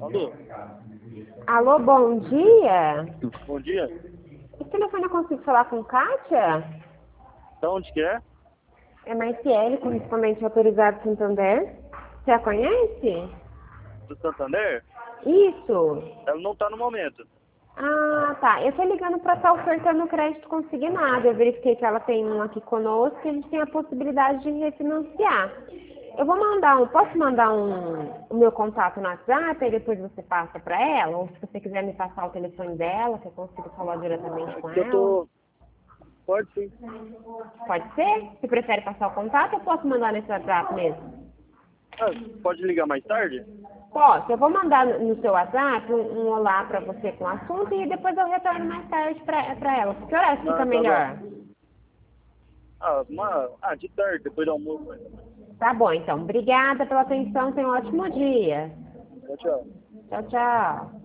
Alô? Alô, bom dia. Bom dia. Esse telefone eu consigo falar com Kátia? Da onde que é? É Marciele, correspondente autorizado Santander. Você a conhece? Do Santander? Isso. Ela não tá no momento. Ah, tá. Eu tô ligando para estar ofertando crédito consignado. Eu verifiquei que ela tem um aqui conosco e a gente tem a possibilidade de refinanciar. Eu vou mandar posso mandar o meu contato no WhatsApp e depois você passa para ela? Ou se você quiser me passar o telefone dela, que eu consigo falar diretamente É com que eu ela. tô... Pode sim. Pode ser? Você prefere passar o contato ou posso mandar nesse WhatsApp mesmo? Ah, pode ligar mais tarde? Posso. Eu vou mandar no seu WhatsApp um olá para você com o assunto e depois eu retorno mais tarde para ela. Que horas fica Ah, tá bom. melhor? De tarde, depois do almoço. Tá bom, então. Obrigada pela atenção. Tenha um ótimo dia. Tchau, tchau. Tchau, tchau.